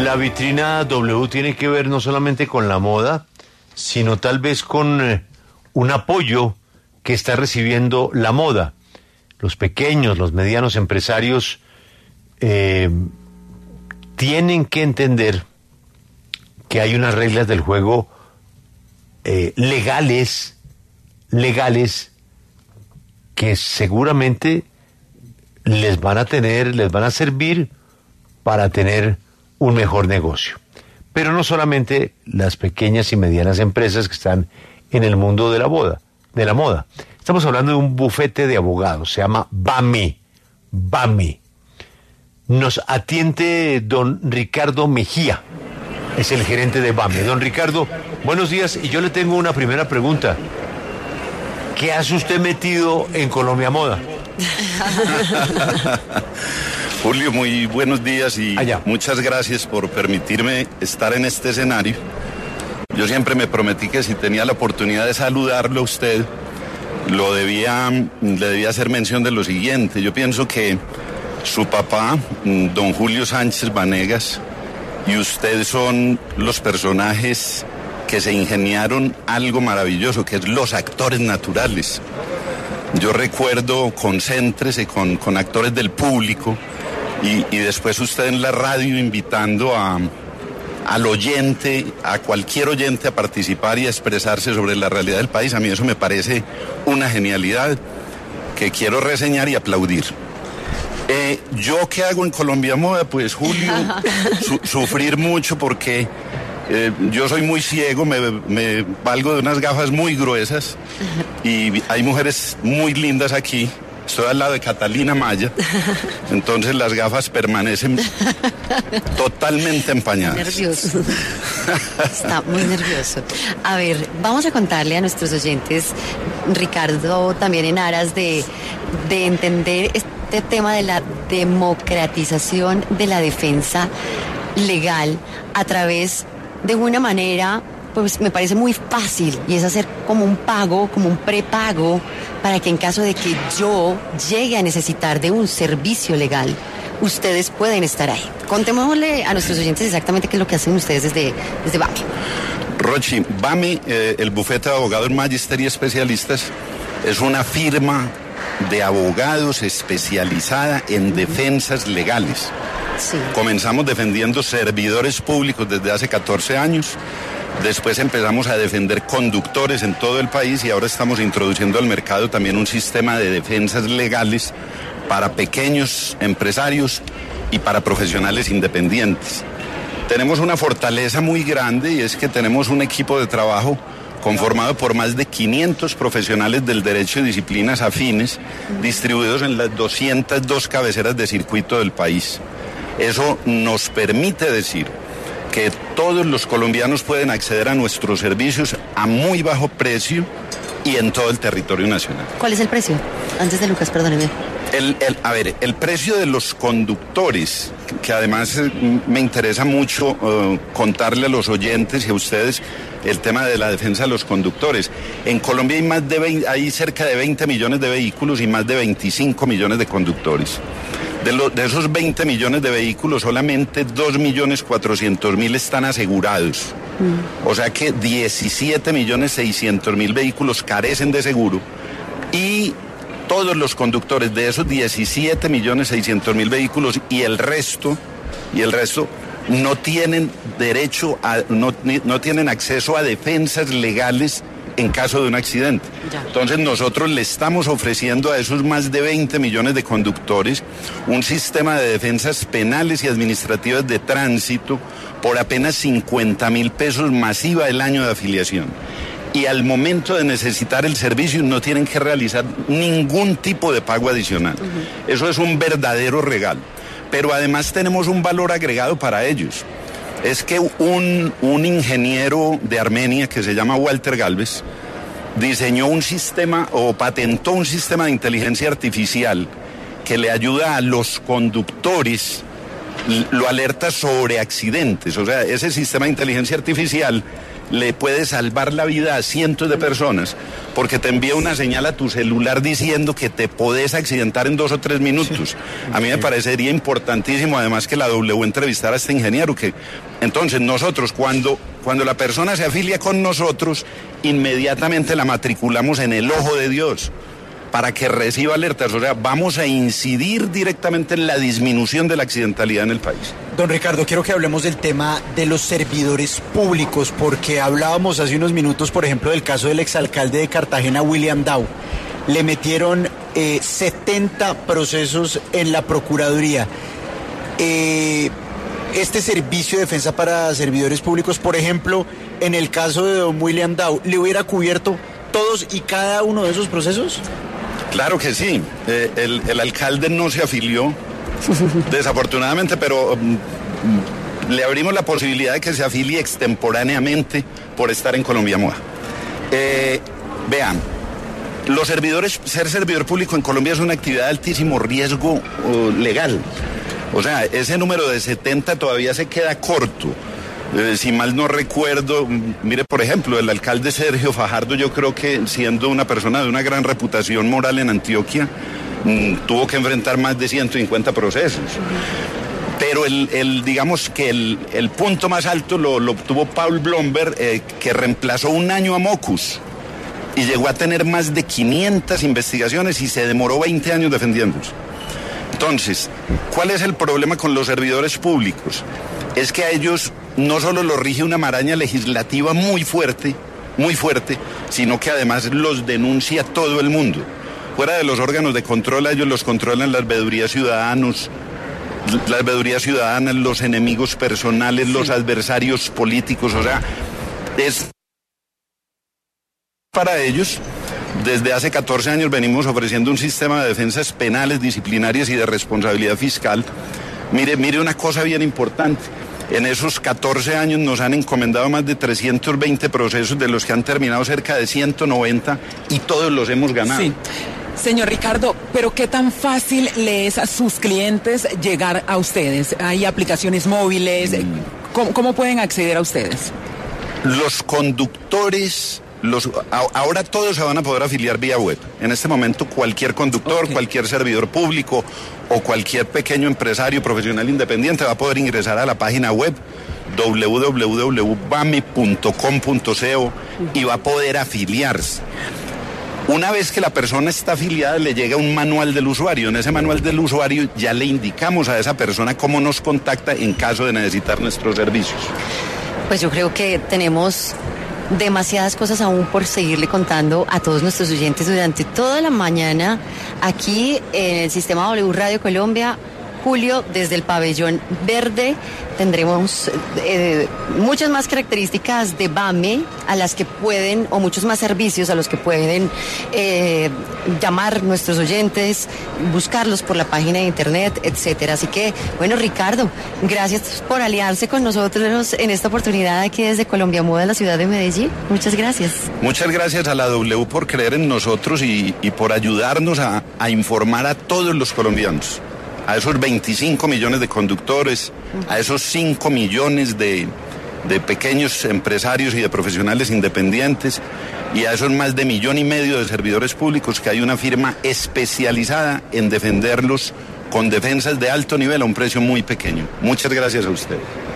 La vitrina W tiene que ver no solamente con la moda, sino tal vez con un apoyo que está recibiendo la moda. Los pequeños, los medianos empresarios tienen que entender que hay unas reglas del juego legales que seguramente les van a servir para tener un mejor negocio. Pero no solamente las pequeñas y medianas empresas que están en el mundo de la moda. Estamos hablando de un bufete de abogados, se llama BAMI. Nos atiende don Ricardo Mejía, es el gerente de BAMI. Don Ricardo, buenos días, y yo le tengo una primera pregunta. ¿Qué hace usted metido en Colombia Moda? Julio, muy buenos días y muchas gracias por permitirme estar en este escenario. Yo siempre me prometí que si tenía la oportunidad de saludarlo a usted, le debía hacer mención de lo siguiente. Yo pienso que su papá, don Julio Sánchez Vanegas, y usted son los personajes que se ingeniaron algo maravilloso, que es los actores naturales. Yo recuerdo concéntrese con actores del público y después usted en la radio invitando al oyente, a cualquier oyente a participar y a expresarse sobre la realidad del país. A mí eso me parece una genialidad que quiero reseñar y aplaudir. ¿Yo qué hago en Colombia Moda? Pues Julio, sufrir mucho porque yo soy muy ciego, me valgo de unas gafas muy gruesas y hay mujeres muy lindas aquí. Estoy al lado de Catalina Maya, entonces las gafas permanecen totalmente empañadas. Nervioso. Está muy nervioso. A ver, vamos a contarle a nuestros oyentes, Ricardo, también en aras de entender este tema de la democratización de la defensa legal a través de una manera, pues me parece muy fácil, y es hacer como un pago, como un prepago, para que en caso de que yo llegue a necesitar de un servicio legal, ustedes pueden estar ahí. Contémosle a nuestros oyentes exactamente qué es lo que hacen ustedes desde BAMI. Rochi, BAMI, el bufete de abogados Magister y especialistas, es una firma de abogados especializada en defensas legales. Sí. Comenzamos defendiendo servidores públicos desde hace 14 años. Después empezamos a defender conductores en todo el país y ahora estamos introduciendo al mercado también un sistema de defensas legales para pequeños empresarios y para profesionales independientes. Tenemos una fortaleza muy grande y es que tenemos un equipo de trabajo conformado por más de 500 profesionales del derecho y disciplinas afines distribuidos en las 202 cabeceras de circuito del país. Eso nos permite decir que todos los colombianos pueden acceder a nuestros servicios a muy bajo precio y en todo el territorio nacional. ¿Cuál es el precio? Antes de Lucas, perdóneme. El precio de los conductores, que además me interesa mucho contarle a los oyentes y a ustedes el tema de la defensa de los conductores. En Colombia hay cerca de 20 millones de vehículos y más de 25 millones de conductores. De esos 20 millones de vehículos, solamente 2.400.000 están asegurados. O sea que 17.600.000 vehículos carecen de seguro y todos los conductores de esos 17.600.000 vehículos y el resto no tienen no tienen acceso a defensas legales en caso de un accidente. Entonces nosotros le estamos ofreciendo a esos más de 20 millones de conductores un sistema de defensas penales y administrativas de tránsito por apenas 50.000 pesos masiva el año de afiliación. Y al momento de necesitar el servicio no tienen que realizar ningún tipo de pago adicional. Eso es un verdadero regalo. Pero además tenemos un valor agregado para ellos. Es que un ingeniero de Armenia que se llama Walter Galvez diseñó un sistema o patentó un sistema de inteligencia artificial que le ayuda a los conductores lo alerta sobre accidentes. O sea, ese sistema de inteligencia artificial le puede salvar la vida a cientos de personas porque te envía una señal a tu celular diciendo que te podés accidentar en 2 o 3 minutos. Sí. A mí me parecería importantísimo además que la W entrevistara a este ingeniero, que entonces nosotros cuando la persona se afilia con nosotros, inmediatamente la matriculamos en el ojo de Dios para que reciba alertas. O sea, vamos a incidir directamente en la disminución de la accidentalidad en el país. Don Ricardo, quiero que hablemos del tema de los servidores públicos, porque hablábamos hace unos minutos, por ejemplo, del caso del exalcalde de Cartagena, William Dow. Le metieron 70 procesos en la Procuraduría. Este servicio de defensa para servidores públicos, por ejemplo, en el caso de don William Dow, ¿le hubiera cubierto todos y cada uno de esos procesos? Claro que sí. El alcalde no se afilió, desafortunadamente, pero le abrimos la posibilidad de que se afilie extemporáneamente por estar en Colombia Moda. Vean, ser servidor público en Colombia es una actividad de altísimo riesgo legal. O sea, ese número de 70 todavía se queda corto. Si mal no recuerdo, mire, por ejemplo, el alcalde Sergio Fajardo, yo creo que siendo una persona de una gran reputación moral en Antioquia, tuvo que enfrentar más de 150 procesos. Pero digamos que el punto más alto lo obtuvo Paul Blomberg, que reemplazó un año a Mocus y llegó a tener más de 500 investigaciones y se demoró 20 años defendiéndose. Entonces, ¿cuál es el problema con los servidores públicos? Es que a ellos no solo los rige una maraña legislativa muy fuerte, sino que además los denuncia todo el mundo. Fuera de los órganos de control, a ellos los controlan las veedurías ciudadanas, los enemigos personales, los adversarios políticos. O sea, es para ellos. Desde hace 14 años venimos ofreciendo un sistema de defensas penales, disciplinarias y de responsabilidad fiscal. Mire una cosa bien importante. En esos 14 años nos han encomendado más de 320 procesos, de los que han terminado cerca de 190 y todos los hemos ganado. Sí. Señor Ricardo, pero ¿qué tan fácil le es a sus clientes llegar a ustedes? ¿Hay aplicaciones móviles? ¿Cómo pueden acceder a ustedes? Los conductores... ahora todos se van a poder afiliar vía web. En este momento cualquier conductor, cualquier servidor público o cualquier pequeño empresario profesional independiente va a poder ingresar a la página web www.bame.com.co y va a poder afiliarse. Una vez que la persona está afiliada, le llega un manual del usuario. En ese manual del usuario ya le indicamos a esa persona cómo nos contacta en caso de necesitar nuestros servicios. Pues yo creo que tenemos demasiadas cosas aún por seguirle contando a todos nuestros oyentes durante toda la mañana aquí en el Sistema W Radio Colombia. Julio, desde el pabellón verde tendremos muchas más características de BAME a las que pueden, o muchos más servicios a los que pueden llamar nuestros oyentes, buscarlos por la página de internet, etcétera. Así que, bueno, Ricardo, gracias por aliarse con nosotros en esta oportunidad aquí desde Colombia Moda, la ciudad de Medellín. Muchas gracias. Muchas gracias a la W por creer en nosotros y por ayudarnos a informar a todos los colombianos. A esos 25 millones de conductores, a esos 5 millones de pequeños empresarios y de profesionales independientes, y a esos más de 1,5 millones de servidores públicos, que hay una firma especializada en defenderlos con defensas de alto nivel a un precio muy pequeño. Muchas gracias a ustedes.